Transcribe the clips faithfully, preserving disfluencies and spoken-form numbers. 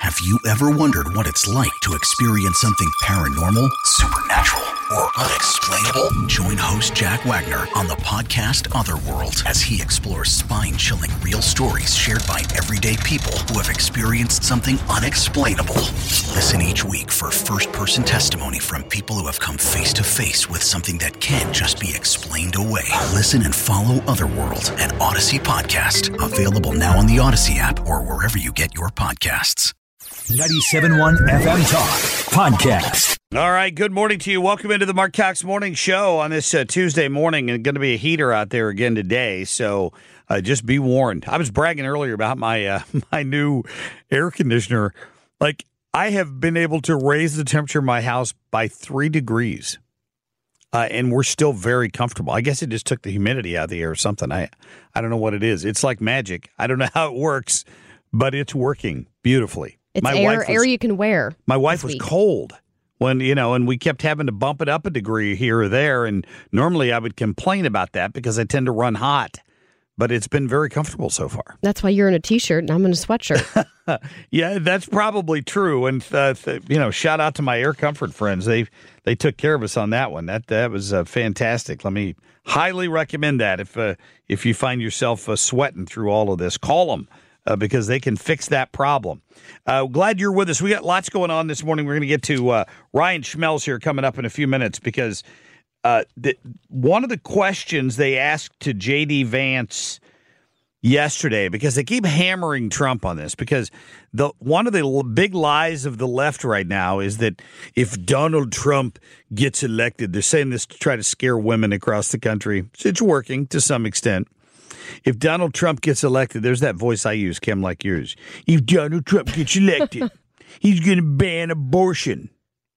Have you ever wondered what it's like to experience something paranormal, supernatural, or unexplainable? Join host Jack Wagner on the podcast Otherworld as he explores spine-chilling real stories shared by everyday people who have experienced something unexplainable. Listen each week for first-person testimony from people who have come face-to-face with something that can't just be explained away. Listen and follow Otherworld, an Odyssey podcast. Available now on the Odyssey app or wherever you get your podcasts. ninety-seven point one F M Talk Podcast. All right, good morning to you. Welcome into the Mark Cox Morning Show on this uh, Tuesday morning. And going to be a heater out there again today, so uh, just be warned. I was bragging earlier about my uh, my new air conditioner. Like, I have been able to raise the temperature of my house by three degrees, uh, and we're still very comfortable. I guess it just took the humidity out of the air or something. I, I don't know what it is. It's like magic. I don't know how it works, but it's working beautifully. It's my air, wife was, air you can wear. My wife was week. cold when, you know, and we kept having to bump it up a degree here or there. And normally I would complain about that because I tend to run hot. But it's been very comfortable so far. That's why you're in a T-shirt and I'm in a sweatshirt. Yeah, that's probably true. And, uh, th- you know, shout out to my Air Comfort friends. They they took care of us on that one. That that was uh, fantastic. Let me highly recommend that if, uh, if you find yourself uh, sweating through all of this. Call them. Uh, because they can fix that problem. Uh, glad you're with us. We got lots going on this morning. We're going to get to uh, Ryan Schmelz here coming up in a few minutes because uh, the, one of the questions they asked to J D. Vance yesterday, because they keep hammering Trump on this, because the one of the l- big lies of the left right now is that if Donald Trump gets elected, they're saying this to try to scare women across the country. It's working to some extent. If Donald Trump gets elected, there's that voice I use, Kim, like yours. If Donald Trump gets elected, he's going to ban abortion.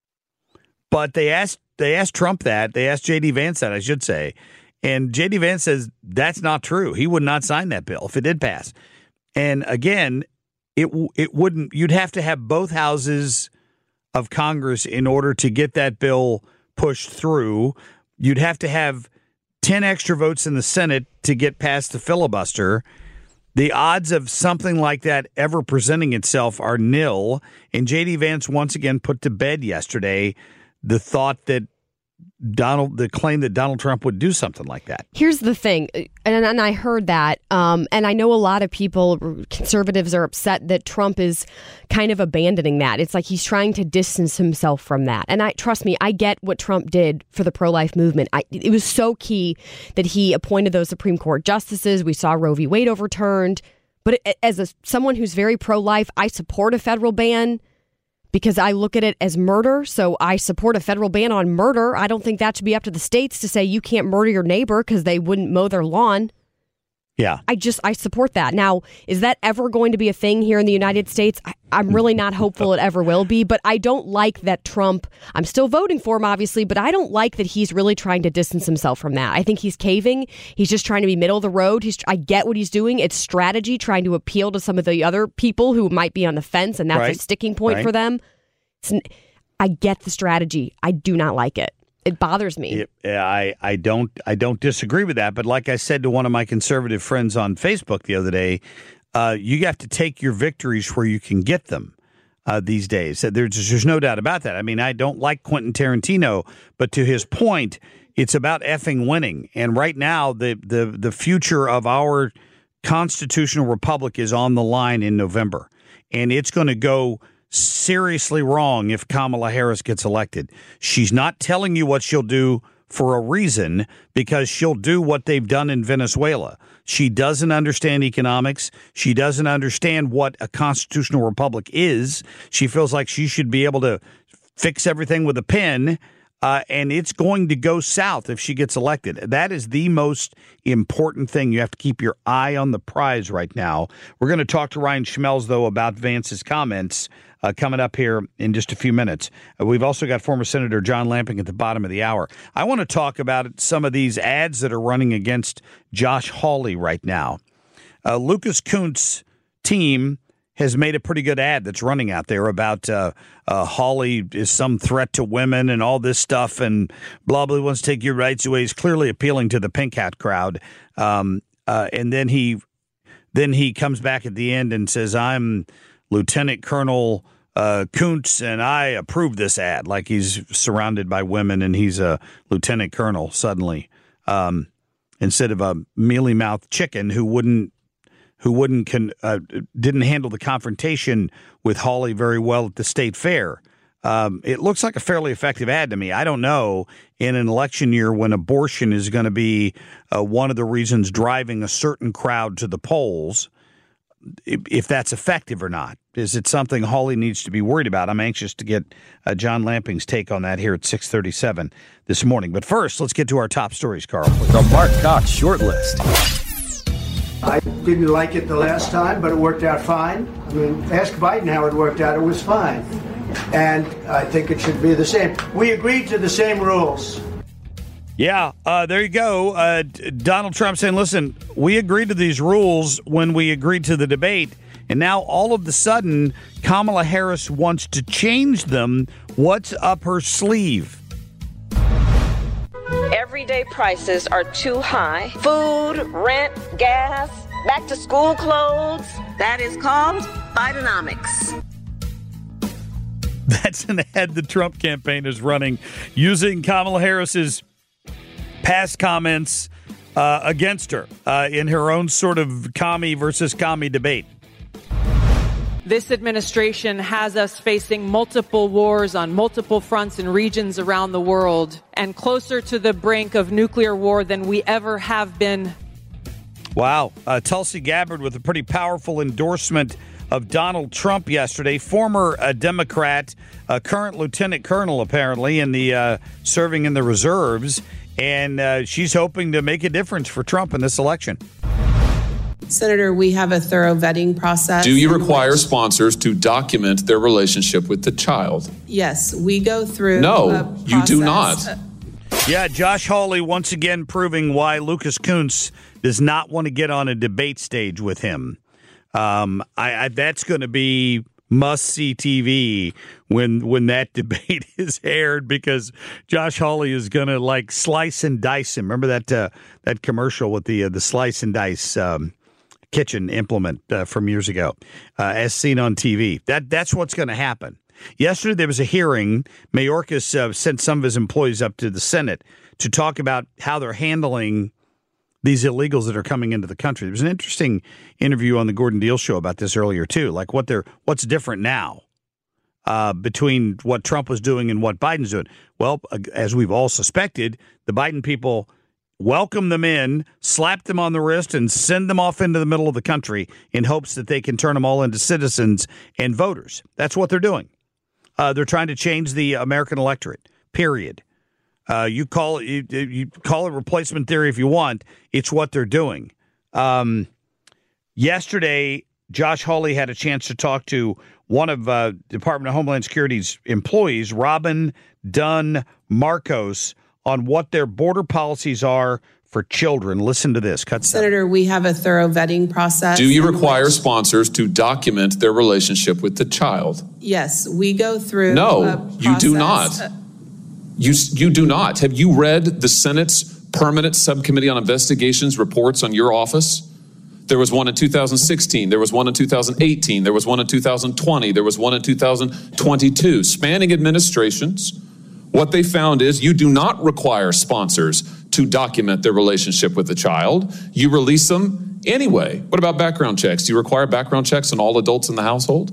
But they asked they asked Trump that. They asked J D. Vance that, I should say. And J D. Vance says that's not true. He would not sign that bill if it did pass. And again, it it wouldn't. You'd have to have both houses of Congress in order to get that bill pushed through. You'd have to have ten extra votes in the Senate to get past the filibuster. The odds of something like that ever presenting itself are nil. And J D. Vance once again put to bed yesterday the thought that Donald, the claim that Donald Trump would do something like that. Here's the thing, and, and I heard that, um, and I know a lot of people, conservatives, are upset that Trump is kind of abandoning that. It's like he's trying to distance himself from that. And I trust me, I get what Trump did for the pro-life movement. I, it was so key that he appointed those Supreme Court justices. We saw Roe v. Wade overturned. But as a, someone who's very pro-life, I support a federal ban because I look at it as murder. So I support a federal ban on murder. I don't think that should be up to the states to say you can't murder your neighbor because they wouldn't mow their lawn. Yeah. I just, I support that. Now, is that ever going to be a thing here in the United States? I, I'm really not hopeful it ever will be, but I don't like that Trump, I'm still voting for him, obviously, but I don't like that he's really trying to distance himself from that. I think he's caving. He's just trying to be middle of the road. He's, I get what he's doing. It's strategy, trying to appeal to some of the other people who might be on the fence, and that's right. a sticking point right. for them. It's, I get the strategy. I do not like it. It bothers me. Yeah, I, I don't I don't disagree with that. But like I said to one of my conservative friends on Facebook the other day, uh, you have to take your victories where you can get them uh, these days. There's, there's no doubt about that. I mean, I don't like Quentin Tarantino, but to his point, it's about effing winning. And right now, the the the future of our constitutional republic is on the line in November. And it's going to go seriously wrong if Kamala Harris gets elected. She's not telling you what she'll do for a reason, because she'll do what they've done in Venezuela. She doesn't understand economics. She doesn't understand what a constitutional republic is. She feels like she should be able to fix everything with a pen. Uh, and it's going to go south if she gets elected. That is the most important thing. You have to keep your eye on the prize right now. We're going to talk to Ryan Schmelz, though, about Vance's comments uh, coming up here in just a few minutes. Uh, we've also got former Senator John Lamping at the bottom of the hour. I want to talk about some of these ads that are running against Josh Hawley right now. Uh, Lucas Kuntz's team has made a pretty good ad that's running out there about uh, uh, Hawley is some threat to women and all this stuff, and blah, blah, wants to take your rights away. He's clearly appealing to the pink hat crowd. Um, uh, and then he then he comes back at the end and says, I'm Lieutenant Colonel uh, Kuntz and I approve this ad, like he's surrounded by women and he's a lieutenant colonel suddenly, um, instead of a mealy-mouthed chicken who wouldn't who wouldn't con, uh, didn't handle the confrontation with Hawley very well at the state fair. Um, it looks like a fairly effective ad to me. I don't know, in an election year when abortion is going to be uh, one of the reasons driving a certain crowd to the polls, if, if that's effective or not. Is it something Hawley needs to be worried about? I'm anxious to get uh, John Lamping's take on that here at six thirty-seven this morning. But first, let's get to our top stories, Carl. Please. The Mark Cox Shortlist. I didn't like it the last time, but it worked out fine. I mean, ask Biden how it worked out. It was fine. And I think it should be the same. We agreed to the same rules. Yeah, uh, there you go. Uh, Donald Trump saying, listen, we agreed to these rules when we agreed to the debate. And now all of a sudden, Kamala Harris wants to change them. What's up her sleeve? Everyday prices are too high. Food, rent, gas, back to school clothes. That is called Bidenomics. That's an ad the Trump campaign is running, using Kamala Harris's past comments uh, against her uh, in her own sort of commie versus commie debate. This administration has us facing multiple wars on multiple fronts and regions around the world, and closer to the brink of nuclear war than we ever have been. Wow. Uh, Tulsi Gabbard with a pretty powerful endorsement of Donald Trump yesterday, former uh, Democrat, uh, current lieutenant colonel, apparently, in the uh, serving in the reserves. And uh, she's hoping to make a difference for Trump in this election. Senator, we have a thorough vetting process. Do you require which... sponsors to document their relationship with the child? Yes, we go through. No, you do not. Yeah, Josh Hawley once again proving why Lucas Kuntz does not want to get on a debate stage with him. Um, I, I that's going to be must-see T V when when that debate is aired, because Josh Hawley is going to like slice and dice him. Remember that uh, that commercial with the uh, the slice and dice um, kitchen implement uh, from years ago, uh, as seen on T V. That that's what's going to happen. Yesterday there was a hearing. Mayorkas uh, sent some of his employees up to the Senate to talk about how they're handling these illegals that are coming into the country. There was an interesting interview on the Gordon Deal show about this earlier too, like what they're what's different now uh, between what Trump was doing and what Biden's doing. Well, as we've all suspected, the Biden people welcome them in, slap them on the wrist, and send them off into the middle of the country in hopes that they can turn them all into citizens and voters. That's what they're doing. Uh, they're trying to change the American electorate, period. Uh, you call it you, you call it replacement theory if you want. It's what they're doing. Um, yesterday, Josh Hawley had a chance to talk to one of uh, Department of Homeland Security's employees, Robin Dunn Marcos, on what their border policies are for children. Listen to this. Cut Senator, we have a thorough vetting process. Do you require which... sponsors to document their relationship with the child? Yes, we go through. No, you do not. You you do not. Have you read the Senate's Permanent Subcommittee on Investigations reports on your office? There was one in two thousand sixteen. There was one in two thousand eighteen. There was one in two thousand twenty. There was one in two thousand twenty-two. Spanning administrations, what they found is you do not require sponsors to document their relationship with the child. You release them anyway. What about background checks? Do you require background checks on all adults in the household?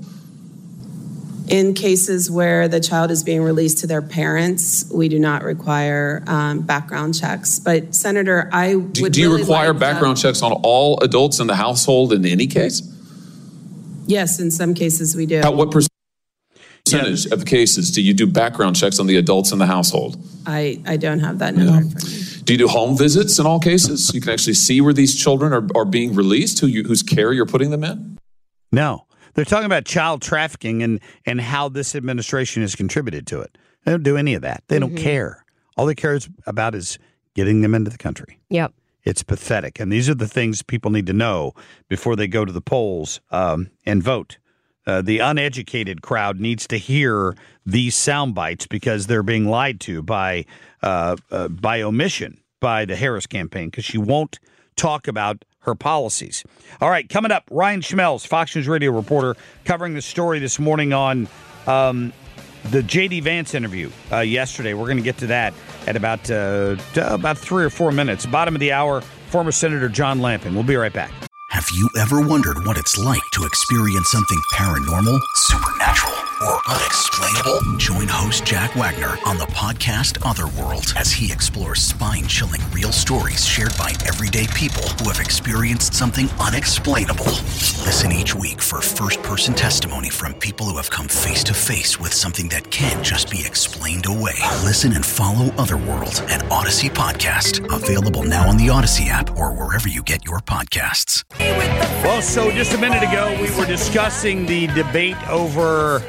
In cases where the child is being released to their parents, we do not require um, background checks. But, Senator, I would Do, do you really require like background to, checks on all adults in the household in any case? Yes, in some cases we do. At what percentage yeah. of cases do you do background checks on the adults in the household? I, I don't have that number yeah. in front of me. Do you do home visits in all cases? You can actually see where these children are, are being released, who you, whose care you're putting them in? No. They're talking about child trafficking and, and how this administration has contributed to it. They don't do any of that. They mm-hmm. don't care. All they care about is getting them into the country. Yep. It's pathetic. And these are the things people need to know before they go to the polls um, and vote. Uh, the uneducated crowd needs to hear these sound bites because they're being lied to by uh, uh, by omission by the Harris campaign, because she won't talk about her policies. All right, coming up, Ryan Schmelz, Fox News radio reporter, covering the story this morning on um, the J D. Vance interview uh, yesterday. We're going to get to that at about uh, about three or four minutes. Bottom of the hour, former Senator John Lamping. We'll be right back. Have you ever wondered what it's like to experience something paranormal, supernatural, or unexplainable? Join host Jack Wagner on the podcast Otherworld as he explores spine-chilling real stories shared by everyday people who have experienced something unexplainable. Listen each week for first-person testimony from people who have come face-to-face with something that can't just be explained away. Listen and follow Otherworld, an Odyssey podcast. Available now on the Odyssey app or wherever you get your podcasts. Well, so just a minute ago, we were discussing the debate over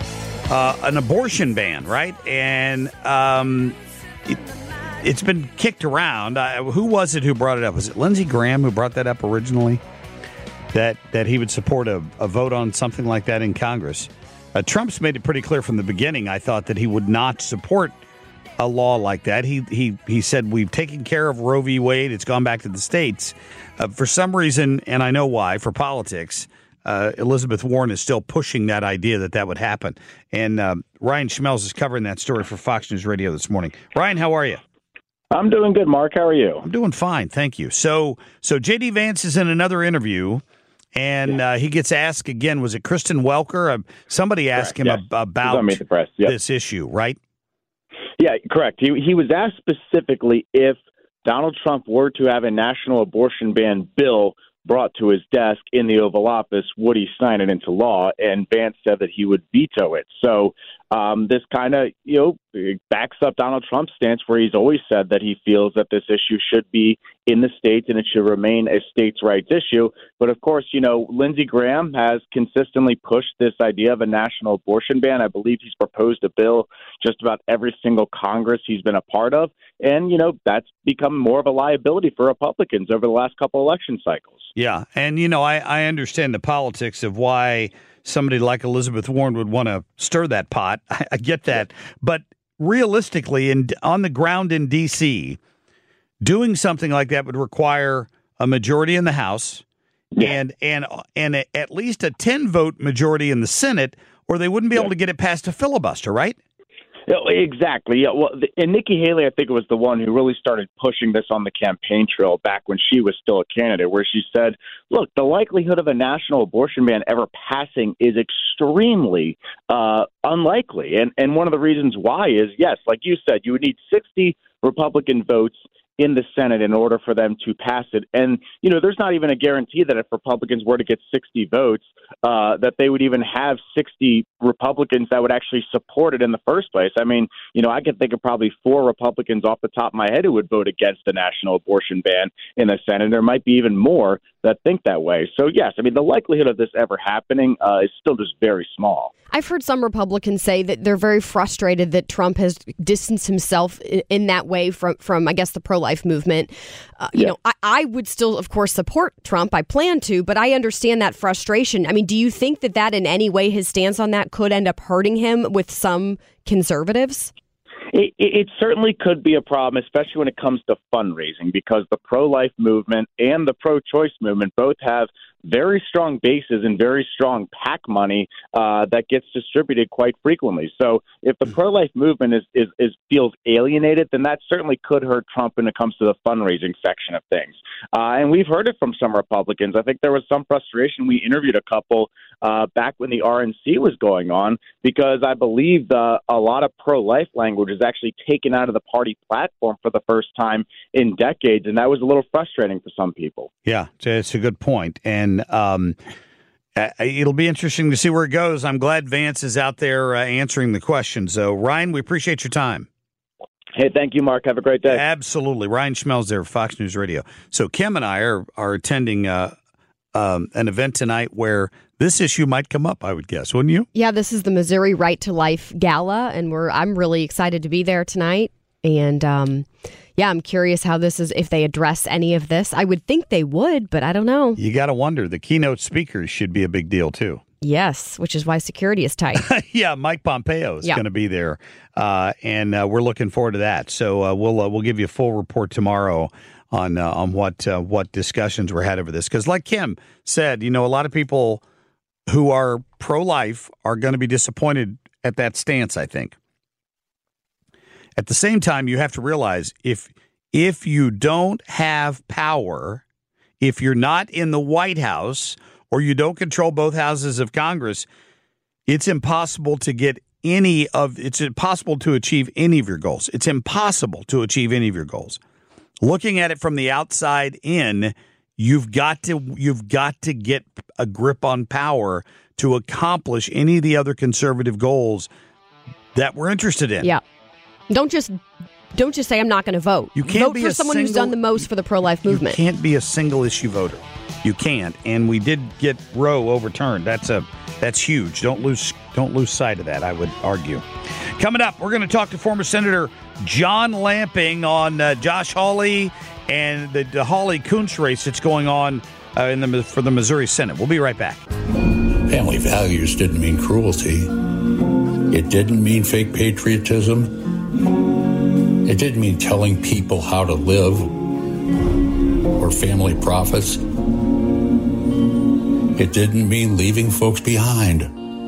uh, an abortion ban, right? And um, it, it's been kicked around. Uh, who was it who brought it up? Was it Lindsey Graham who brought that up originally? That that he would support a, a vote on something like that in Congress. Uh, Trump's made it pretty clear from the beginning, I thought, that he would not support a law like that. He he he said, we've taken care of Roe v. Wade. It's gone back to the states. Uh, for some reason, and I know why, for politics, uh, Elizabeth Warren is still pushing that idea that that would happen. And um, Ryan Schmelz is covering that story for Fox News Radio this morning. Ryan, how are you? I'm doing good, Mark. How are you? I'm doing fine, thank you. So, so J D. Vance is in another interview, and yeah. uh, he gets asked again, was it Kristen Welker? Uh, somebody asked correct, him yes. ab- about Meet the Press. Yep. this issue, right? Yeah, correct. He, he was asked specifically if Donald Trump were to have a national abortion ban bill brought to his desk in the Oval Office, would he sign it into law? And Vance said that he would veto it. So um, this kind of, you know, backs up Donald Trump's stance, where he's always said that he feels that this issue should be in the states and it should remain a states' rights issue. But of course, you know, Lindsey Graham has consistently pushed this idea of a national abortion ban. I believe he's proposed a bill just about every single Congress he's been a part of. And, you know, that's become more of a liability for Republicans over the last couple election cycles. Yeah. And, you know, I, I understand the politics of why somebody like Elizabeth Warren would want to stir that pot. I, I get that. But realistically, and on the ground in D C, doing something like that would require a majority in the House yeah. and and and a, at least a ten vote majority in the Senate, or they wouldn't be yeah. able to get it past a filibuster, right? Exactly. Yeah. Well, and Nikki Haley, I think, was the one who really started pushing this on the campaign trail back when she was still a candidate, where she said, look, the likelihood of a national abortion ban ever passing is extremely uh, unlikely. And, and one of the reasons why is, yes, like you said, you would need sixty Republican votes in the Senate in order for them to pass it. And, you know, there's not even a guarantee that if Republicans were to get sixty votes, uh, that they would even have sixty Republicans that would actually support it in the first place. I mean, you know, I can think of probably four Republicans off the top of my head who would vote against the national abortion ban in the Senate. There might be even more that think that way. So, yes, I mean, the likelihood of this ever happening uh, is still just very small. I've heard some Republicans say that they're very frustrated that Trump has distanced himself in, in that way from, from, I guess, the pro-life movement. Uh, you yeah. know, I, I would still, of course, support Trump. I plan to, but I understand that frustration. I mean, do you think that that in any way, his stance on that could end up hurting him with some conservatives? It, it certainly could be a problem, especially when it comes to fundraising, because the pro-life movement and the pro-choice movement both have very strong bases and very strong PAC money uh, that gets distributed quite frequently. So if the pro-life movement is, is, is feels alienated, then that certainly could hurt Trump when it comes to the fundraising section of things. Uh, and we've heard it from some Republicans. I think there was some frustration. We interviewed a couple uh, back when the R N C was going on, because I believe the, a lot of pro-life language is actually taken out of the party platform for the first time in decades, and that was a little frustrating for some people. Yeah, it's a good point. And And um, it'll be interesting to see where it goes. I'm glad Vance is out there uh, answering the questions. So, Ryan, we appreciate your time. Hey, thank you, Mark. Have a great day. Absolutely. Ryan Schmelz there, Fox News Radio. So Kim and I are, are attending uh, um, an event tonight where this issue might come up, I would guess, wouldn't you? Yeah, this is the Missouri Right to Life Gala, and we're I'm really excited to be there tonight. And um, yeah, I'm curious how this is, if they address any of this. I would think they would, but I don't know. You got to wonder. The keynote speakers should be a big deal, too. Yes, which is why security is tight. Yeah, Mike Pompeo is yeah. going to be there, uh, and uh, we're looking forward to that. So uh, we'll uh, we'll give you a full report tomorrow on uh, on what uh, what discussions were had over this. Because like Kim said, you know, a lot of people who are pro-life are going to be disappointed at that stance, I think. At the same time, you have to realize if if you don't have power, if you're not in the White House or you don't control both houses of Congress, it's impossible to get any of it's impossible to achieve any of your goals. It's impossible to achieve any of your goals. Looking at it from the outside in, you've got to you've got to get a grip on power to accomplish any of the other conservative goals that we're interested in. Yeah. Don't just don't just say I'm not going to vote. You can't vote be for a someone single, who's done the most for the pro-life movement. You can't be a single issue voter. You can't. And we did get Roe overturned. That's a that's huge. Don't lose don't lose sight of that, I would argue. Coming up, we're going to talk to former Senator John Lamping on uh, Josh Hawley and the, the Hawley-Kuntz race that's going on uh, in the for the Missouri Senate. We'll be right back. Family values didn't mean cruelty. It didn't mean fake patriotism. It didn't mean telling people how to live or family profits. It didn't mean leaving folks behind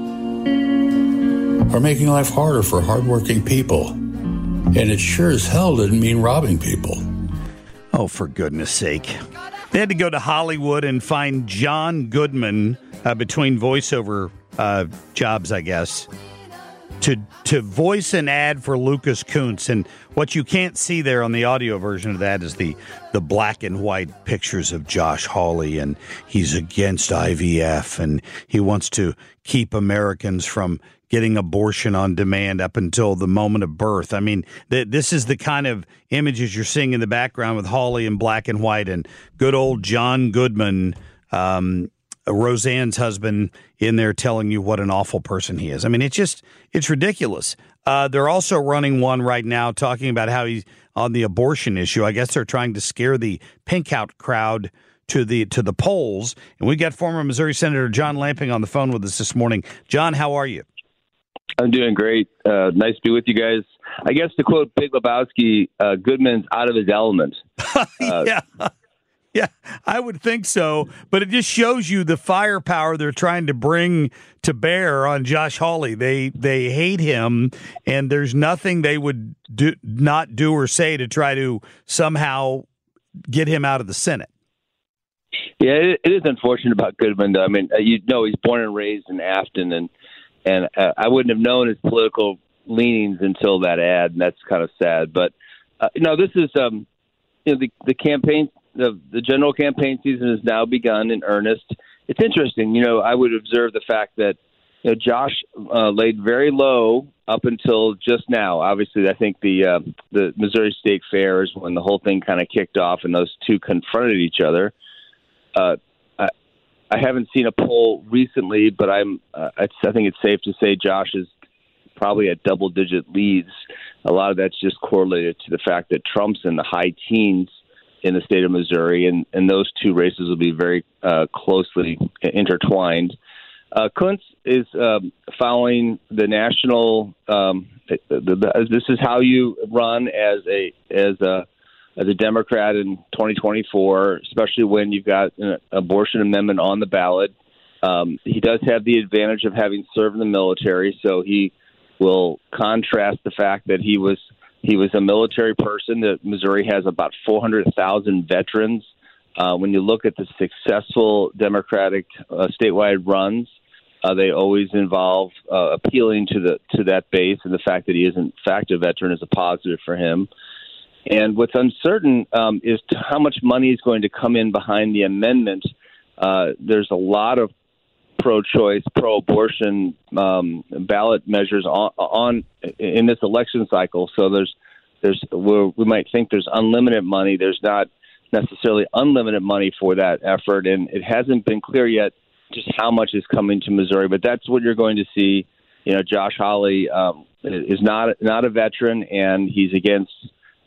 or making life harder for hardworking people. And it sure as hell didn't mean robbing people. Oh, for goodness sake. They had to go to Hollywood and find John Goodman uh, between voiceover uh, jobs, I guess, to to voice an ad for Lucas Kuntz. And what you can't see there on the audio version of that is the, the black and white pictures of Josh Hawley, and he's against I V F, and he wants to keep Americans from getting abortion on demand up until the moment of birth. I mean, th- this is the kind of images you're seeing in the background with Hawley in black and white and good old John Goodman, um, Roseanne's husband, in there telling you what an awful person he is. I mean, it's just, it's ridiculous. Uh, they're also running one right now talking about how he's on the abortion issue. I guess they're trying to scare the pink out crowd to the to the polls. And we got former Missouri Senator John Lamping on the phone with us this morning. John, how are you? I'm doing great. Uh, nice to be with you guys. I guess to quote Big Lebowski, uh, Goodman's out of his element. Uh, yeah. Yeah, I would think so, but it just shows you the firepower they're trying to bring to bear on Josh Hawley. They they hate him, and there's nothing they would do, not do or say to try to somehow get him out of the Senate. Yeah, it, it is unfortunate about Goodman, though. I mean, uh, you know, he's born and raised in Afton, and and uh, I wouldn't have known his political leanings until that ad, and that's kind of sad. But uh, no, this is um, you know, the the campaign. The, the general campaign season has now begun in earnest. It's interesting. You know, I would observe the fact that, you know, Josh uh, laid very low up until just now. Obviously, I think the uh, the Missouri State Fair is when the whole thing kind of kicked off and those two confronted each other. Uh, I, I haven't seen a poll recently, but I'm uh, it's, I think it's safe to say Josh is probably at double-digit leads. A lot of that's just correlated to the fact that Trump's in the high teens in the state of Missouri, and, and those two races will be very uh, closely intertwined. Uh, Kuntz is um, following the national. Um, the, the, this is how you run as a as a as a Democrat in twenty twenty-four, especially when you've got an abortion amendment on the ballot. Um, he does have the advantage of having served in the military, so he will contrast the fact that he was. He was a military person. That Missouri has about four hundred thousand veterans. Uh, when you look at the successful Democratic uh, statewide runs, uh, they always involve uh, appealing to the to that base, and the fact that he is in fact a veteran is a positive for him. And what's uncertain um, is to how much money is going to come in behind the amendment. Uh, there's a lot of pro-choice, pro-abortion um, ballot measures on, on in this election cycle. So there's there's we're, we might think there's unlimited money. There's not necessarily unlimited money for that effort, and it hasn't been clear yet just how much is coming to Missouri. But that's what you're going to see. You know, Josh Hawley um, is not not a veteran, and he's against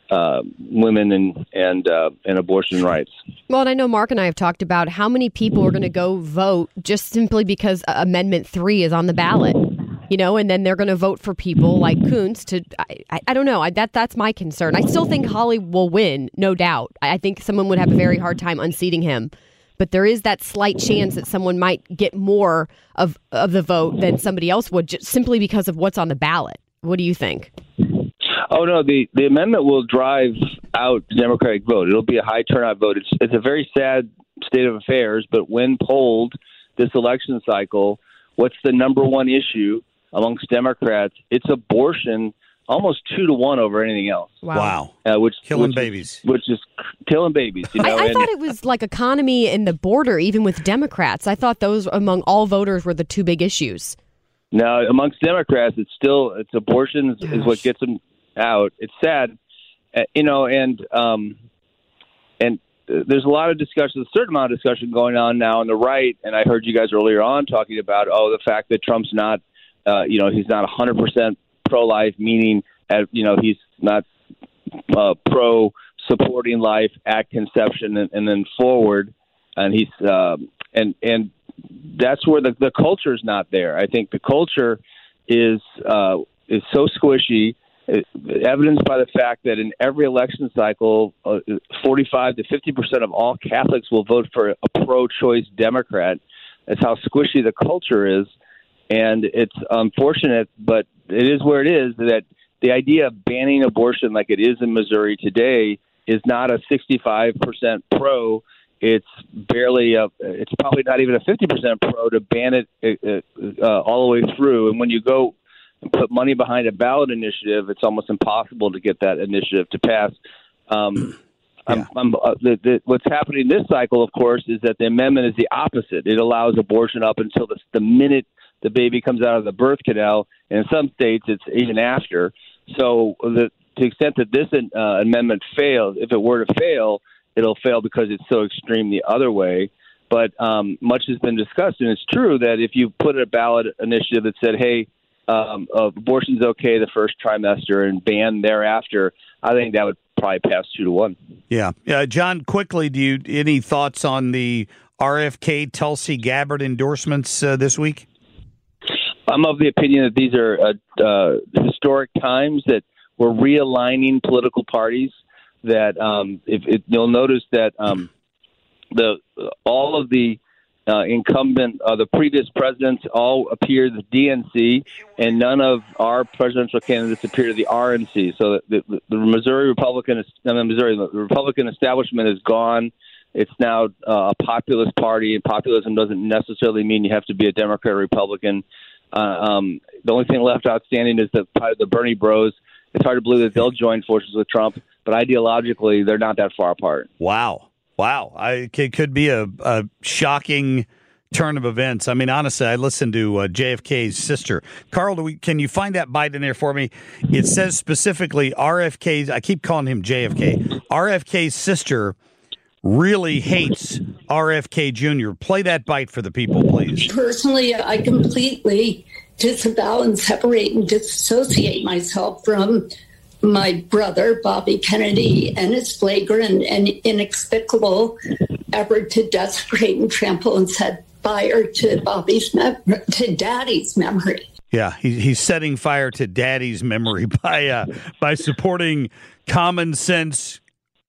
uh, women and and uh, and abortion rights. Well, and I know Mark and I have talked about how many people are going to go vote just simply because Amendment three is on the ballot. You know, and then they're going to vote for people like Coons to, I, I, I don't know, I, that that's my concern. I still think Hawley will win, no doubt. I think someone would have a very hard time unseating him. But there is that slight chance that someone might get more of, of the vote than somebody else would, just simply because of what's on the ballot. What do you think? Oh, no, the, the amendment will drive out the Democratic vote. It'll be a high turnout vote. It's, it's a very sad state of affairs, but when polled this election cycle, what's the number one issue amongst Democrats? It's abortion, almost two to one over anything else. Wow. Uh, which Killing which babies. Is, which is killing babies. You know? I, I and, thought it was like economy and the border, even with Democrats. I thought those among all voters were the two big issues. No, amongst Democrats, it's still, it's abortion is, is what gets them out. It's sad, uh, you know, and, um, and, there's a lot of discussion, a certain amount of discussion going on now on the right, and I heard you guys earlier on talking about, oh, the fact that Trump's not, uh, you know, he's not one hundred percent pro-life, meaning, uh, you know, he's not uh, pro-supporting life at conception and, and then forward, and he's, uh, and and that's where the, the culture is not there. I think the culture is uh, is so squishy, evidenced by the fact that in every election cycle, uh, forty-five to fifty percent of all Catholics will vote for a pro-choice Democrat. That's how squishy the culture is. And it's unfortunate, but it is where it is, that the idea of banning abortion like it is in Missouri today is not a sixty-five percent pro. It's barely a, it's probably not even a fifty percent pro to ban it uh, uh, all the way through. And when you go and put money behind a ballot initiative, it's almost impossible to get that initiative to pass. Um, yeah. I'm, I'm, uh, the, the, what's happening this cycle, of course, is that the amendment is the opposite. It allows abortion up until the, the minute the baby comes out of the birth canal, and in some states it's even after. So the, to the extent that this uh, amendment fails, if it were to fail, it'll fail because it's so extreme the other way. But um, much has been discussed, and it's true that if you put a ballot initiative that said, hey, Um, uh, abortion's okay the first trimester and ban thereafter, I think that would probably pass two to one. Yeah, uh, John. Quickly, do you any thoughts on the R F K Tulsi Gabbard endorsements uh, this week? I'm of the opinion that these are uh, uh, historic times, that we're realigning political parties. That um, if, if you'll notice that um, the all of the Uh, incumbent, uh, the previous presidents all appear to the D N C, and none of our presidential candidates appear to the R N C. So the, the, the Missouri Republican, I mean, Missouri, the Republican establishment is gone. It's now uh, a populist party, and populism doesn't necessarily mean you have to be a Democrat or Republican. Uh, um, the only thing left outstanding is the the Bernie Bros. It's hard to believe that they'll join forces with Trump, but ideologically, they're not that far apart. Wow. Wow, I, it could be a, a shocking turn of events. I mean, honestly, I listened to uh, J F K's sister. Carl, do we, can you find that bite in there for me? It says specifically R F K's, I keep calling him J F K, R F K's sister really hates R F K Junior Play that bite for the people, please. Personally, I completely disavow and separate and disassociate myself from my brother, Bobby Kennedy, and his flagrant and inexplicable effort to desecrate and trample and set fire to Bobby's mem- to Daddy's memory. Yeah, he, he's setting fire to Daddy's memory by uh, by supporting common sense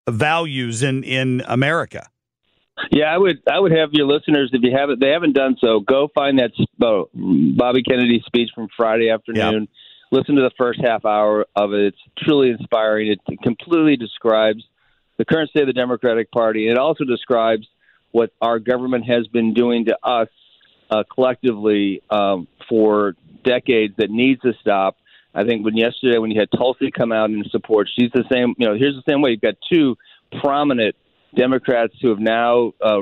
values in, in America. Yeah, I would I would have your listeners, if you haven't they haven't done so, go find that uh, Bobby Kennedy speech from Friday afternoon. Yep. Listen to the first half hour of it. It's truly inspiring. It completely describes the current state of the Democratic Party. It also describes what our government has been doing to us uh, collectively um, for decades that needs to stop. I think when yesterday, when you had Tulsi come out and support, she's the same. You know, here's the same way. You've got two prominent Democrats who have now uh,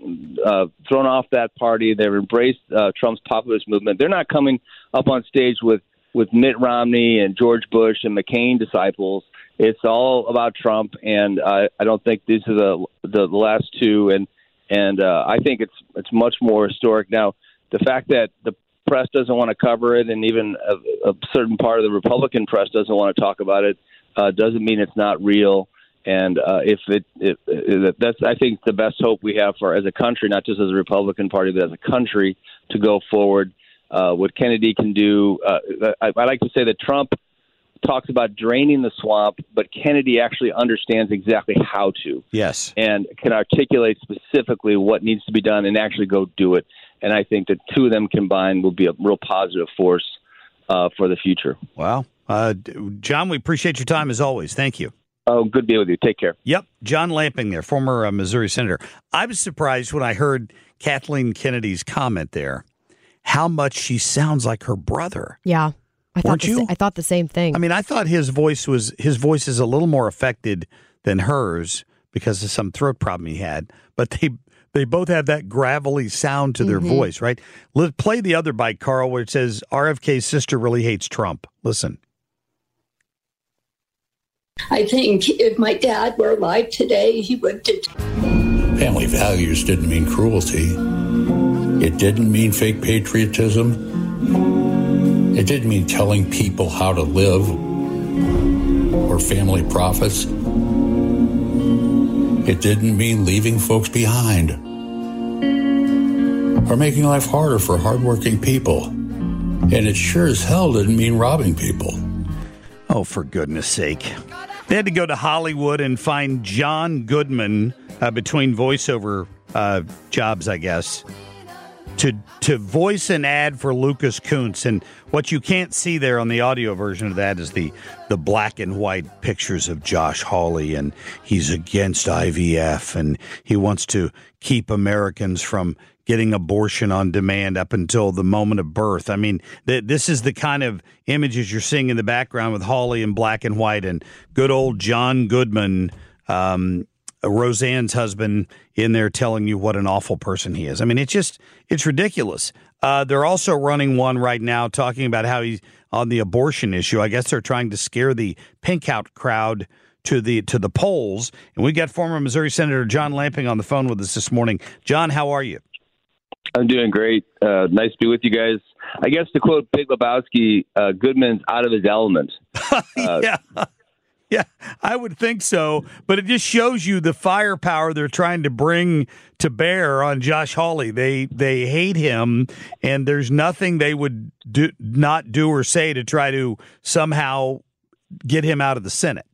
uh, thrown off that party. They've embraced uh, Trump's populist movement. They're not coming up on stage with with Mitt Romney and George Bush and McCain disciples. It's all about Trump, and uh, I don't think these are the the last two. And and uh, I think it's it's much more historic now. The fact that the press doesn't want to cover it, and even a, a certain part of the Republican press doesn't want to talk about it, uh, doesn't mean it's not real. And uh, if it, it, it, that's, I think, the best hope we have for as a country, not just as a Republican Party, but as a country to go forward. Uh, what Kennedy can do, uh, I, I like to say that Trump talks about draining the swamp, but Kennedy actually understands exactly how to. Yes. And can articulate specifically what needs to be done and actually go do it. And I think the two of them combined will be a real positive force uh, for the future. Wow. Uh, John, we appreciate your time as always. Thank you. Oh, good to be with you. Take care. Yep. John Lamping there, former uh, Missouri Senator. I was surprised when I heard Kathleen Kennedy's comment there, how much she sounds like her brother. Yeah. I thought Weren't the, you? I thought the same thing. I mean, I thought his voice was his voice is a little more affected than hers because of some throat problem he had. But they they both have that gravelly sound to their Mm-hmm. voice, right? Let, play the other bite, Carl, where it says R F K's sister really hates Trump. Listen. I think if my dad were alive today, he would. Family values didn't mean cruelty. It didn't mean fake patriotism. It didn't mean telling people how to live or family profits. It didn't mean leaving folks behind or making life harder for hardworking people. And it sure as hell didn't mean robbing people. Oh, for goodness sake. They had to go to Hollywood and find John Goodman uh, between voiceover uh, jobs, I guess, to to voice an ad for Lucas Kuntz. And what you can't see there on the audio version of that is the, the black and white pictures of Josh Hawley, and he's against I V F, and he wants to keep Americans from getting abortion on demand up until the moment of birth. I mean, th- this is the kind of images you're seeing in the background with Hawley in black and white and good old John Goodman, um, Roseanne's husband, in there telling you what an awful person he is. I mean, it's just, it's ridiculous. Uh, they're also running one right now talking about how he's on the abortion issue. I guess they're trying to scare the pink out crowd to the to the polls. And we got former Missouri Senator John Lamping on the phone with us this morning. John, how are you? I'm doing great. Uh, nice to be with you guys. I guess to quote Big Lebowski, uh, Goodman's out of his element. Uh, yeah. Yeah, I would think so. But it just shows you the firepower they're trying to bring to bear on Josh Hawley. They they hate him, and there's nothing they would do, not do or say to try to somehow get him out of the Senate.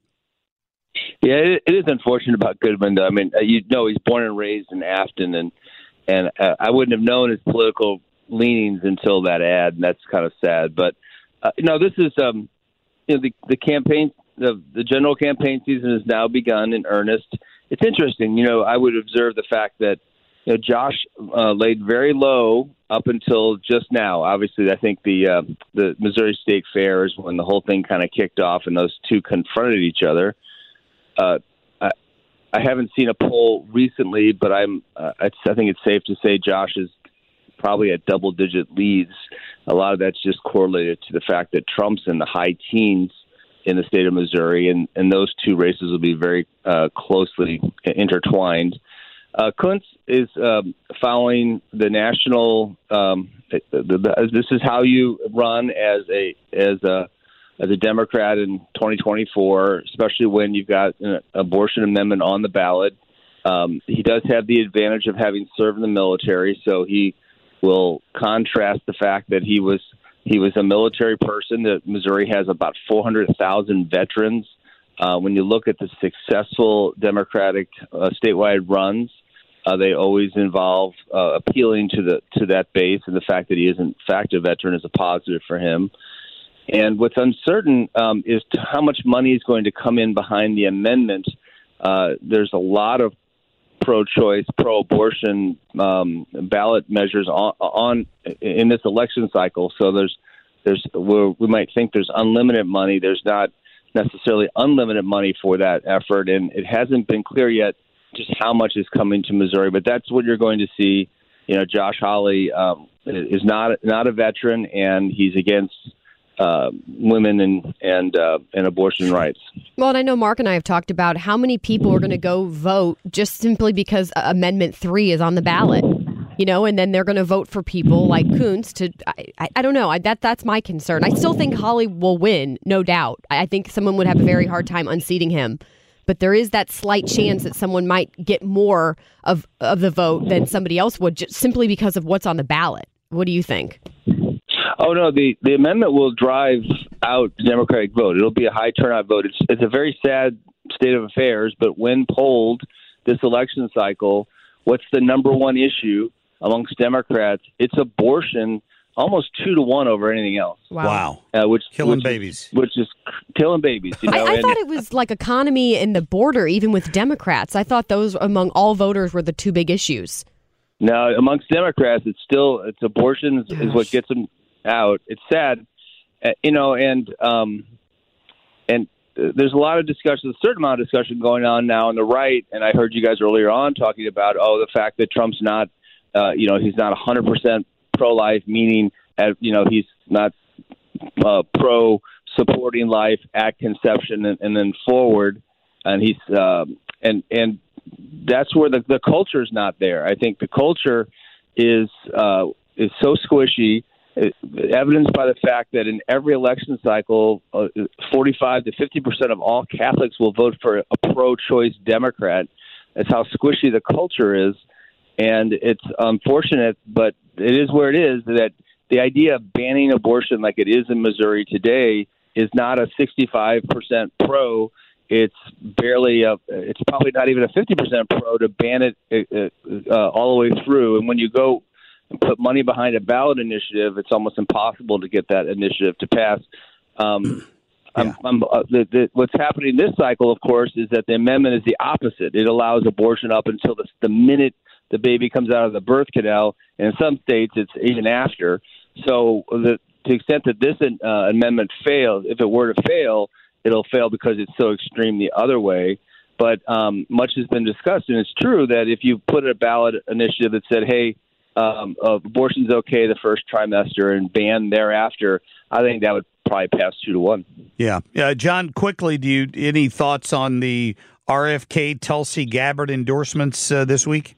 Yeah, it, it is unfortunate about Goodman, though. I mean, uh, you know, he's born and raised in Afton, and and uh, I wouldn't have known his political leanings until that ad, and that's kind of sad. But uh, you know, this is um, you know, the the campaign, the the general campaign season has now begun in earnest. It's interesting, you know. I would observe the fact that you know Josh uh, laid very low up until just now. Obviously, I think the uh, the Missouri State Fair is when the whole thing kind of kicked off, and those two confronted each other. Uh, I, I haven't seen a poll recently, but I'm. Uh, it's, I think it's safe to say Josh is probably at double-digit leads. A lot of that's just correlated to the fact that Trump's in the high teens in the state of Missouri, and, and those two races will be very uh, closely intertwined. Uh, Kuntz is um, following the national. Um, the, the, the, this is how you run as a as a as a Democrat in twenty twenty-four, especially when you've got an abortion amendment on the ballot. Um, he does have the advantage of having served in the military, so he will contrast the fact that he was he was a military person. That Missouri has about four hundred thousand veterans. Uh, when you look at the successful Democratic uh, statewide runs, uh, they always involve uh, appealing to the to that base, and the fact that he is in fact a veteran is a positive for him. And what's uncertain um, is to how much money is going to come in behind the amendment. Uh, there's a lot of pro-choice, pro-abortion um, ballot measures on, on in this election cycle. So there's there's we're, we might think there's unlimited money. There's not necessarily unlimited money for that effort, and it hasn't been clear yet just how much is coming to Missouri. But that's what you're going to see. You know, Josh Hawley um, is not not a veteran, and he's against Uh, women and and uh, and abortion rights. Well, and I know Mark and I have talked about how many people are going to go vote just simply because Amendment three is on the ballot. you know, and then they're going to vote for people like Coons to, I, I, I don't know, I, that that's my concern. I still think Hawley will win, no doubt. I, I think someone would have a very hard time unseating him. But there is that slight chance that someone might get more of, of the vote than somebody else would, just simply because of what's on the ballot. What do you think? Oh, no, the, the amendment will drive out the Democratic vote. It'll be a high turnout vote. It's, it's a very sad state of affairs, but when polled this election cycle, what's the number one issue amongst Democrats? It's abortion, almost two to one over anything else. Wow. Uh, which Killing which babies. Is, which is killing babies. You know? I, I and, thought it was like economy and the border, even with Democrats. I thought those among all voters were the two big issues. No, amongst Democrats, it's still, it's abortion is, is what gets them out. It's sad, uh, you know, and um, and there's a lot of discussion, a certain amount of discussion going on now on the right, and I heard you guys earlier on talking about, oh, the fact that Trump's not, uh, you know, he's not one hundred percent pro-life, meaning, uh, you know, he's not uh, pro-supporting life at conception and, and then forward, and he's, um, and and that's where the, the culture is not there. I think the culture is uh, is so squishy, evidenced by the fact that in every election cycle, uh, forty-five to fifty percent of all Catholics will vote for a pro-choice Democrat. That's how squishy the culture is. And it's unfortunate, but it is where it is, that the idea of banning abortion like it is in Missouri today is not a sixty-five percent pro. It's barely a, it's probably not even a fifty percent pro to ban it uh, uh, all the way through. And when you go and put money behind a ballot initiative, it's almost impossible to get that initiative to pass. Um, yeah. I'm, I'm, uh, the, the, what's happening this cycle, of course, is that the amendment is the opposite. It allows abortion up until the, the minute the baby comes out of the birth canal, and in some states it's even after. So the, to the extent that this uh, amendment fails, if it were to fail, it'll fail because it's so extreme the other way. But um, much has been discussed, and it's true that if you put a ballot initiative that said, hey, um, uh, abortion's okay the first trimester and ban thereafter, I think that would probably pass two to one. Yeah. Uh, John, quickly, do you any thoughts on the R F K Tulsi Gabbard endorsements uh, this week?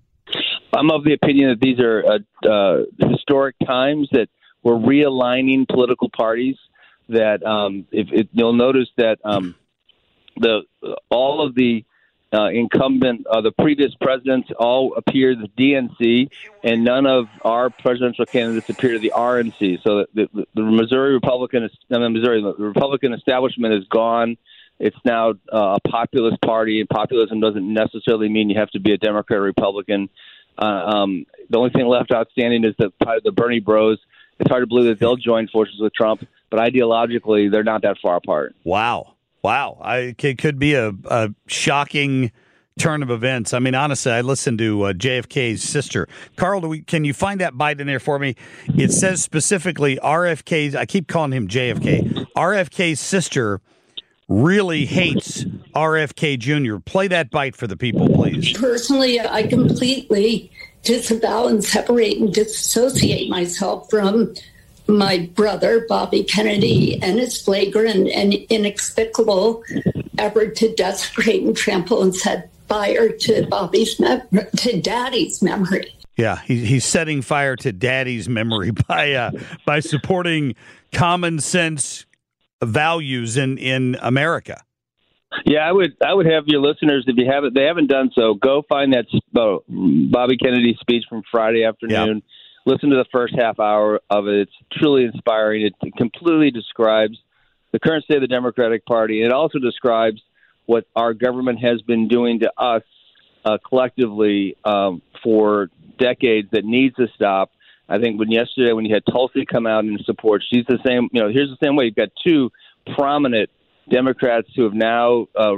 I'm of the opinion that these are uh, uh, historic times, that we're realigning political parties. That um, if, if you'll notice that um, the all of the uh, incumbent, uh, the previous presidents all appear to the D N C, and none of our presidential candidates appear to the R N C. So the, the, the Missouri Republican, I mean, Missouri, the Republican establishment is gone. It's now uh, a populist party, and populism doesn't necessarily mean you have to be a Democrat or Republican. Uh, um, the only thing left outstanding is the the Bernie Bros. It's hard to believe that they'll join forces with Trump, but ideologically, they're not that far apart. Wow. Wow. I, it could be a, a shocking turn of events. I mean, honestly, I listened to uh, J F K's sister. Carl, do we, can you find that bite in there for me? It says specifically R F K's, I keep calling him J F K, R F K's sister really hates R F K Junior Play that bite for the people, please. Personally, I completely disavow and separate and disassociate myself from my brother, Bobby Kennedy, and his flagrant and inexplicable effort to desecrate and trample and set fire to Bobby's mem- to Daddy's memory. Yeah, he, he's setting fire to Daddy's memory by uh, by supporting common sense values in, in America. Yeah, I would I would have your listeners, if you haven't they haven't done so, go find that uh, Bobby Kennedy speech from Friday afternoon. Yep. Listen to the first half hour of it. It's truly inspiring. It completely describes the current state of the Democratic Party. It also describes what our government has been doing to us uh, collectively um, for decades that needs to stop. I think when yesterday, when you had Tulsi come out in support, she's the same. You know, here's the same way. You've got two prominent Democrats who have now uh,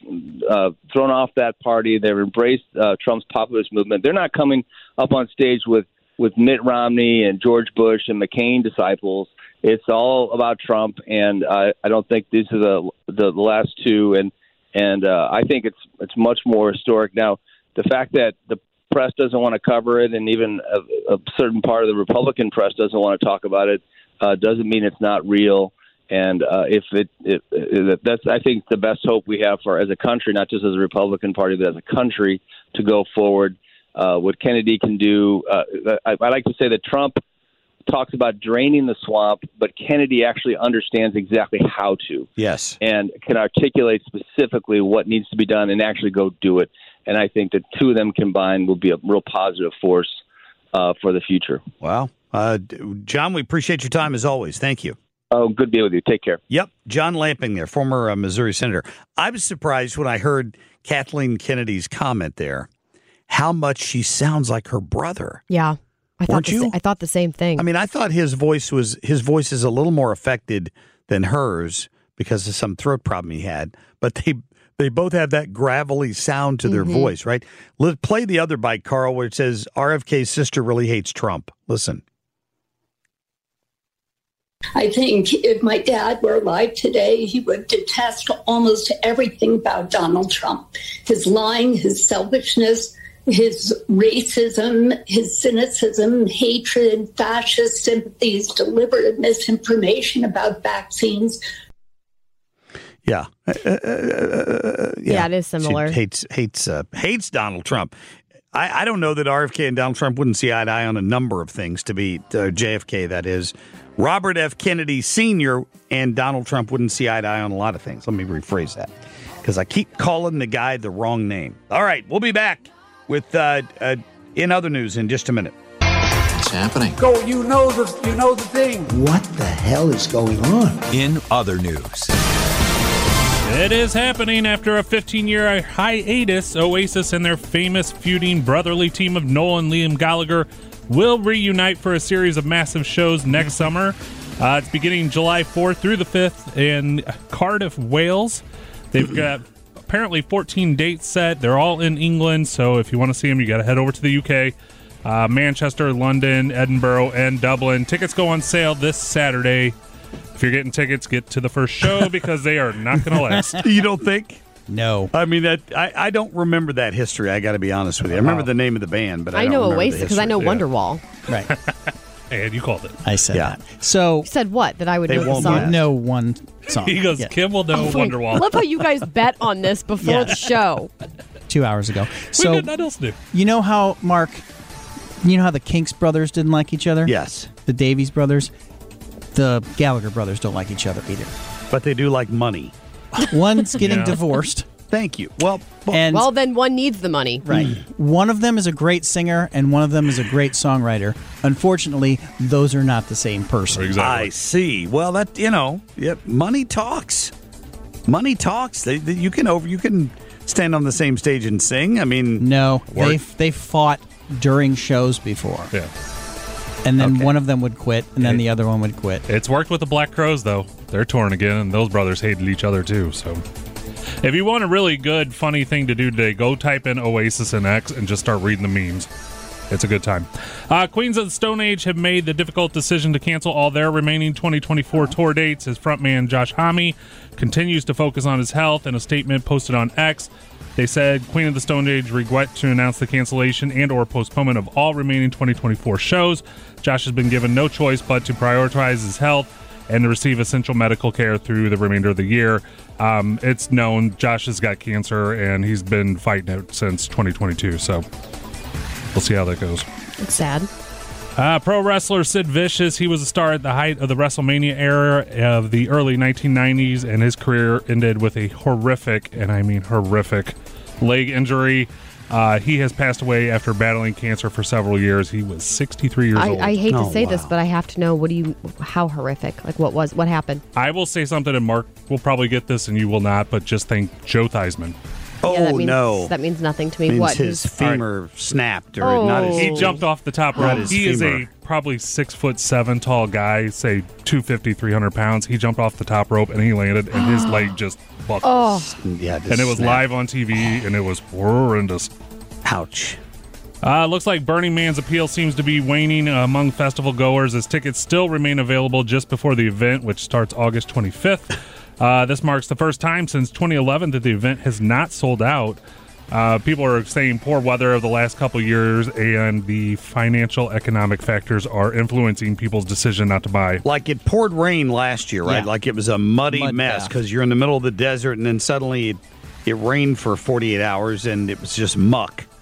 uh, thrown off that party. They've embraced uh, Trump's populist movement. They're not coming up on stage with, with Mitt Romney and George Bush and McCain disciples. It's all about Trump, and uh, I don't think these are the the last two. And and uh, I think it's it's much more historic now. The fact that the press doesn't want to cover it, and even a, a certain part of the Republican press doesn't want to talk about it, uh, doesn't mean it's not real. And uh, if it, it, it, that's, I think, the best hope we have for as a country, not just as a Republican Party, but as a country, to go forward. uh, what Kennedy can do. Uh, I, I like to say that Trump talks about draining the swamp, but Kennedy actually understands exactly how to. Yes. And can articulate specifically what needs to be done and actually go do it. And I think the two of them combined will be a real positive force uh, for the future. Wow. Uh, John, we appreciate your time as always. Thank you. Oh, good to be with you. Take care. Yep. John Lamping there, former uh, Missouri Senator. I was surprised when I heard Kathleen Kennedy's comment there, how much she sounds like her brother. Yeah. I thought Weren't the, you? sa- I thought the same thing. I mean, I thought his voice was his voice is a little more affected than hers because of some throat problem he had. But they they both have that gravelly sound to their Mhm. voice, right? Let play the other bite, Carl, where it says R F K's sister really hates Trump. Listen. I think if my dad were alive today, he would detest almost everything about Donald Trump. His lying, his selfishness, his racism, his cynicism, hatred, fascist sympathies, deliberate misinformation about vaccines. Yeah. Uh, uh, uh, yeah. Yeah, it is similar. She hates hates uh, hates Donald Trump. I, I don't know that R F K and Donald Trump wouldn't see eye to eye on a number of things, to be uh, J F K, that is. Robert F. Kennedy Senior and Donald Trump wouldn't see eye to eye on a lot of things. Let me rephrase that because I keep calling the guy the wrong name. All right, we'll be back with uh, uh, in other news in just a minute. What's happening? Go, you know the you know the thing. What the hell is going on? In other news. It is happening after a fifteen-year hiatus. Oasis and their famous feuding brotherly team of Noel and Liam Gallagher will reunite for a series of massive shows next summer. Uh, it's beginning July fourth through the fifth in Cardiff, Wales. They've got apparently fourteen dates set. They're all in England, so if you want to see them, you got to head over to the U K. Uh, Manchester, London, Edinburgh, and Dublin. Tickets go on sale this Saturday. If you're getting tickets, get to the first show because they are not going to last. You don't think? No. I mean, that I, I don't remember that history, I got to be honest with you. I remember the name of the band, but I, I don't know remember the Oasis because I know history. Wonderwall. Right. And you called it. I said Yeah. that. So You said what? That I would They know the won't song? last. know one song. He goes, Yeah. Kim will know Oh my- Wonderwall. I love how you guys bet on this before Yeah. the show. two hours ago. we So did nothing else to do. you know how, Mark, you know how the Kinks brothers didn't like each other? Yes, The Davies brothers? The Gallagher brothers don't like each other either. but they do like money. One's getting Yeah. divorced. Thank you. Well, well And Well, then one needs the money. right. One of them is a great singer and one of them is a great songwriter. Unfortunately, those are not the same person. Exactly. I see. Well, that you know, yep. Money talks. Money talks. They, they, you can over. You can stand on the same stage and sing. I mean, No, Work. they they fought during shows before. Yeah. And then Okay. one of them would quit and then the other one would quit. It's worked with the Black Crowes, though. They're touring again, and those brothers hated each other, too. So, if you want a really good, funny thing to do today, go type in Oasis and X and just start reading the memes. It's a good time. Uh, Queens of the Stone Age have made the difficult decision to cancel all their remaining twenty twenty-four tour dates. As frontman Josh Homme continues to focus on his health. In a statement posted on X, they said Queen of the Stone Age regret to announce the cancellation and or postponement of all remaining twenty twenty-four shows. Josh has been given no choice but to prioritize his health and to receive essential medical care through the remainder of the year. Um, it's known Josh has got cancer, and he's been fighting it since twenty twenty-two, so we'll see how that goes. It's sad. Uh, pro wrestler Sid Vicious, he was a star at the height of the WrestleMania era of the early nineteen nineties, and his career ended with a horrific, and I mean horrific, leg injury. Uh, he has passed away after battling cancer for several years. He was sixty-three years I, old. I hate Oh, to say this, wow. but I have to know what do you? How horrific? Like what was? What happened? I will say something, and Mark will probably get this, and you will not, but just think Joe Theismann. oh yeah, that means, no, that means nothing to me. means what? his Who's- femur snapped or Oh. not his. He jumped off the top Not rope. his He is femur. a probably six foot seven tall guy, say two fifty, three hundred pounds. He jumped off the top rope and he landed, and his leg just buckled. Oh, Yeah, and it was live on T V, and it was horrendous. Ouch. Uh, looks like Burning Man's appeal seems to be waning uh, among festival goers as tickets still remain available just before the event, which starts August twenty-fifth. Uh, this marks the first time since twenty eleven that the event has not sold out. Uh, people are saying poor weather of the last couple years and the financial economic factors are influencing people's decision not to buy. Like it poured rain last year, right? Yeah. Like it was a muddy Mud mess bath. because you're in the middle of the desert, and then suddenly it, it rained for forty-eight hours, and it was just muck.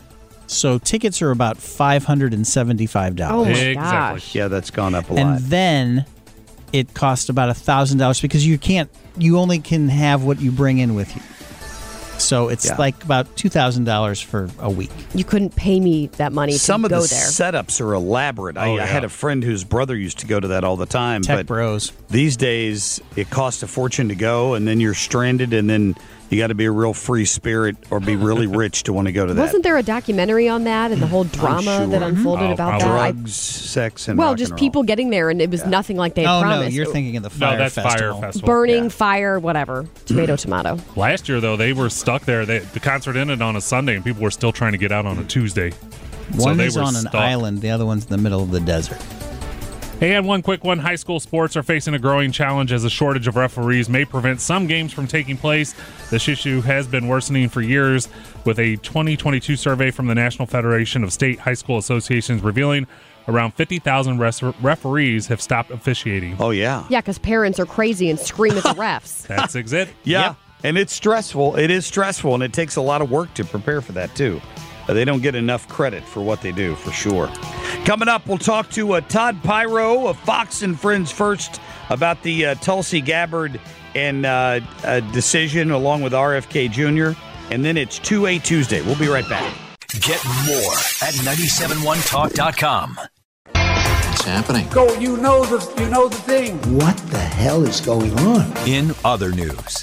So tickets are about five hundred seventy-five dollars. Oh my Exactly. gosh. Yeah, that's gone up a And lot. then it costs about one thousand dollars because you can't, you only can have what you bring in with you. So it's Yeah. like about two thousand dollars for a week. You couldn't pay me that money Some to of go the there. setups are elaborate. I, Oh, I yeah. had a friend whose brother used to go to that all the time. Tech but Bros. These days, it costs a fortune to go, and then you're stranded, and then you got to be a real free spirit or be really rich to want to go to that. Wasn't there a documentary on that and the whole drama sure. that unfolded Oh, about probably. that? I- Drugs, sex, and well, rock just and roll. people getting there, and it was nothing like they had Oh, no, promised. you're thinking of the Fire No, that's Festival. Fire Festival. Burning, Yeah. fire, whatever. Tomato, tomato. Last year, though, they were stuck there. They, the concert ended on a Sunday, and people were still trying to get out on a Tuesday. So One they is were on an stuck. island, the other one's in the middle of the desert. And one quick one, high school sports are facing a growing challenge as a shortage of referees may prevent some games from taking place. This issue has been worsening for years, with a twenty twenty-two survey from the National Federation of State High School Associations revealing around fifty thousand res- referees have stopped officiating. Oh, yeah. Yeah, because parents are crazy and scream at the refs. That's it. Yeah. Yep. And it's stressful. It is stressful, and it takes a lot of work to prepare for that, too. Uh, They don't get enough credit for what they do, for sure. Coming up, we'll talk to uh, Todd Pyro of Fox and Friends first about the uh, Tulsi Gabbard and uh, uh, decision, along with R F K Junior And then it's two A Tuesday. We'll be right back. Get more at nine seven one talk dot com. What's happening? Go, you know the you know the thing. What the hell is going on? In other news.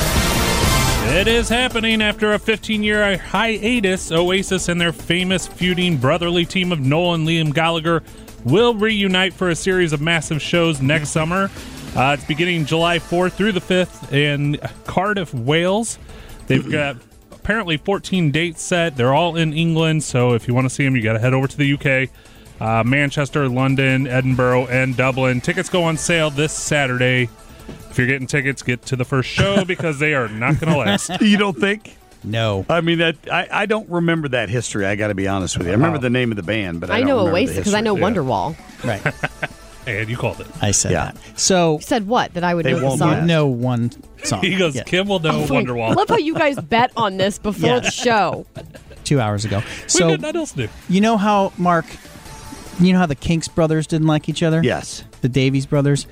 It is happening after a fifteen-year hiatus. Oasis and their famous feuding brotherly team of Noel and Liam Gallagher will reunite for a series of massive shows next summer. Uh, it's beginning July fourth through the fifth in Cardiff, Wales. They've got apparently fourteen dates set. They're all in England, so if you want to see them, you got to head over to the U K. Uh, Manchester, London, Edinburgh, and Dublin. Tickets go on sale this Saturday. If you're getting tickets, get to the first show because they are not going to last. You don't think? No. I mean, that I, I don't remember that history. I got to be honest with you. I remember the name of the band, but I, I don't know remember the Oasis because I know history. Wonderwall. Right. And you called it. I said Yeah. that. So You said what? That I would They know the won't song? last. know one song. He goes, Yeah. Kim will know Oh, wait. Wonderwall. I love how you guys bet on this before Yeah. the show. Two hours ago. we So got nothing else to do. you know how, Mark, you know how the Kinks brothers didn't like each other? Yes, The Davies brothers?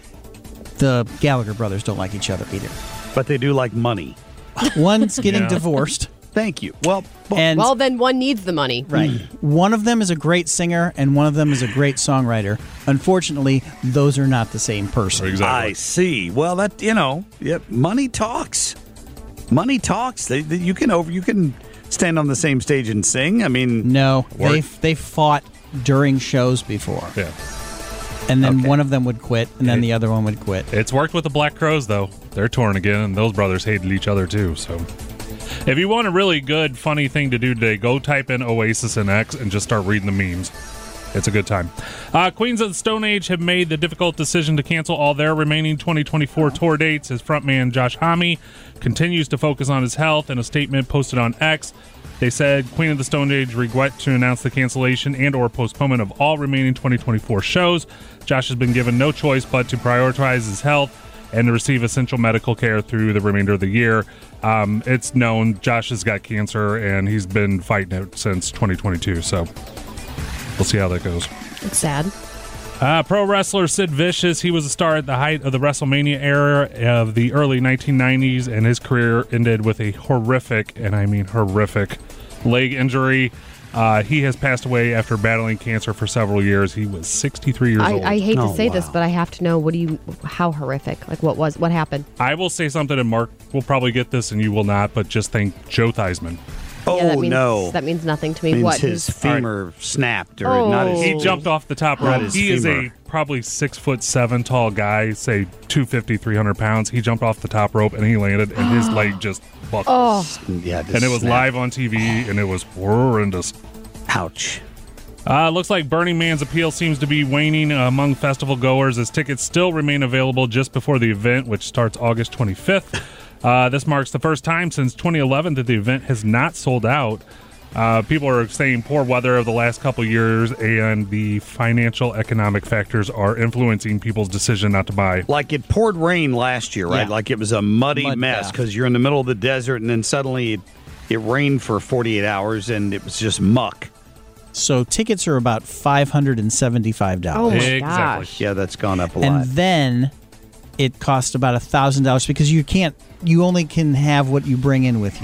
The Gallagher brothers don't like each other either. but they do like money. One's getting Yeah. divorced. Thank you. Well, well And Well, then one needs the money. right. One of them is a great singer and one of them is a great songwriter. Unfortunately, those are not the same person. I see. Well, that you know, yeah, money talks. Money talks. They, they, you can over. You can stand on the same stage and sing. I mean, No, Work. they they fought during shows before. Yeah. And then Okay. one of them would quit and then the other one would quit. It's worked with the Black Crowes, though. They're touring again, and those brothers hated each other, too. So, if you want a really good, funny thing to do today, go type in Oasis and X and just start reading the memes. It's a good time. Uh, Queens of the Stone Age have made the difficult decision to cancel all their remaining twenty twenty-four tour dates as frontman Josh Homme continues to focus on his health. In a statement posted on X, they said Queen of the Stone Age regret to announce the cancellation and or postponement of all remaining twenty twenty-four shows. Josh has been given no choice but to prioritize his health and to receive essential medical care through the remainder of the year. Um, it's known Josh has got cancer, and he's been fighting it since twenty twenty-two, so we'll see how that goes. It's sad. Uh, pro wrestler Sid Vicious, he was a star at the height of the WrestleMania era of the early nineteen nineties, and his career ended with a horrific, and I mean horrific, leg injury. Uh, he has passed away after battling cancer for several years. He was sixty-three years I, old. I hate Oh, to say this, wow. but I have to know what do you, how horrific? Like what was, what happened? I will say something, and Mark will probably get this, and you will not, but just think Joe Theismann. oh yeah, that means, no, that means nothing to me. means what? his He's- femur snapped or Oh. not his. He jumped off the top Not rope. his He is femur. a probably six foot seven tall guy, say two fifty, three hundred pounds. He jumped off the top rope and he landed, and his leg just buckled. Oh, Yeah, And it was snap. live on T V, and it was horrendous. Ouch. Uh, looks like Burning Man's appeal seems to be waning among festival goers as tickets still remain available just before the event, which starts August twenty-fifth. Uh, this marks the first time since twenty eleven that the event has not sold out. Uh, people are saying poor weather of the last couple years and the financial economic factors are influencing people's decision not to buy. Like it poured rain last year, right? Yeah. Like it was a muddy Mud mess bath. because you're in the middle of the desert, and then suddenly it, it rained for forty-eight hours, and it was just muck. So tickets are about five hundred seventy-five dollars. Oh my Exactly. gosh. Yeah, that's gone up a And lot. then it costs about one thousand dollars because you can't, you only can have what you bring in with you.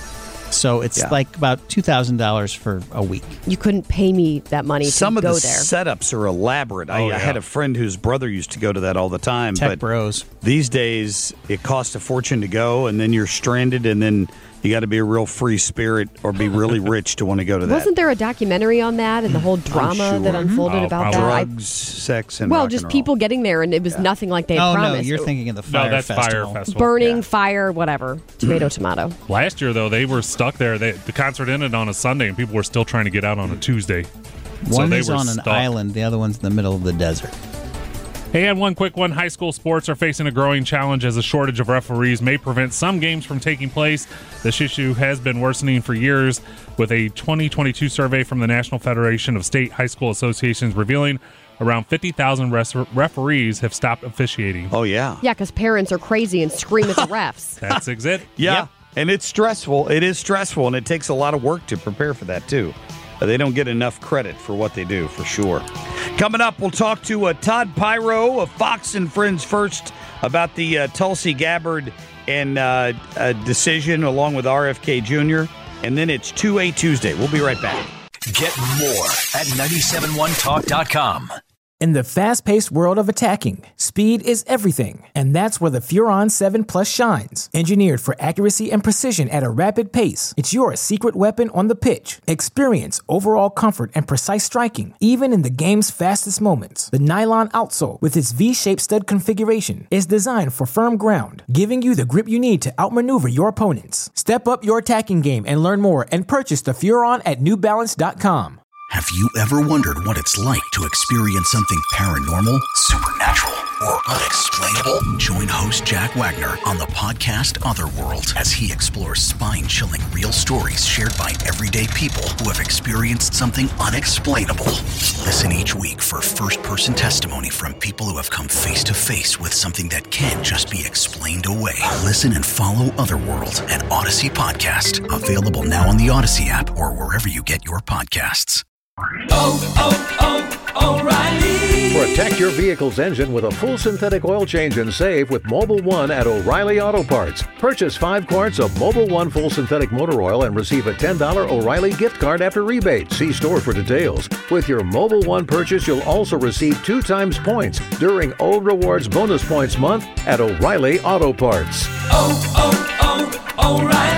So it's Yeah. like about two thousand dollars for a week. You couldn't pay me that money Some to of go the there. setups are elaborate. I, Oh, I yeah. had a friend whose brother used to go to that all the time. Tech but Bros. these days, it costs a fortune to go, and then you're stranded, and then you got to be a real free spirit or be really rich to want to go to that. Wasn't there a documentary on that and the whole drama that sure. unfolded Oh, about probably. that? I- Drugs, sex, and well, rock just and roll. people getting there, and it was nothing like they had Oh, no, promised. you're thinking of the Fire No, that's Festival. Fire Festival. Burning, Yeah. fire, whatever. Tomato, tomato. Last year, though, they were stuck there. They, the concert ended on a Sunday, and people were still trying to get out on a Tuesday. So One they is were on an stuck. island, the other one's in the middle of the desert. Hey, and one quick one. High school sports are facing a growing challenge as a shortage of referees may prevent some games from taking place. This issue has been worsening for years, with a twenty twenty-two survey from the National Federation of State High School Associations revealing around fifty thousand res- referees have stopped officiating. Oh, yeah. Yeah, because parents are crazy and scream at the refs. That's it. Yeah. Yep. And it's stressful. It is stressful, and it takes a lot of work to prepare for that, too. Uh, They don't get enough credit for what they do, for sure. Coming up, we'll talk to uh, Todd Pyro of Fox and Friends first about the uh, Tulsi Gabbard and uh, uh, decision, along with R F K Junior And then it's two A Tuesday. We'll be right back. Get more at nine seven one talk dot com. In the fast-paced world of attacking, speed is everything, and that's where the Furon seven Plus shines. Engineered for accuracy and precision at a rapid pace, it's your secret weapon on the pitch. Experience overall comfort and precise striking, even in the game's fastest moments. The nylon outsole, with its V-shaped stud configuration, is designed for firm ground, giving you the grip you need to outmaneuver your opponents. Step up your attacking game and learn more, and purchase the Furon at new balance dot com. Have you ever wondered what it's like to experience something paranormal, supernatural, or unexplainable? Join host Jack Wagner on the podcast Otherworld as he explores spine-chilling real stories shared by everyday people who have experienced something unexplainable. Listen each week for first-person testimony from people who have come face-to-face with something that can't just be explained away. Listen and follow Otherworld, an Odyssey podcast. Available now on the Odyssey app or wherever you get your podcasts. Oh, oh, oh, O'Reilly. Protect your vehicle's engine with a full synthetic oil change and save with Mobil one at O'Reilly Auto Parts. Purchase five quarts of Mobil one full synthetic motor oil and receive a ten dollars O'Reilly gift card after rebate. See store for details. With your Mobil one purchase, you'll also receive two times points during O Rewards Bonus Points Month at O'Reilly Auto Parts. Oh, oh, oh, O'Reilly.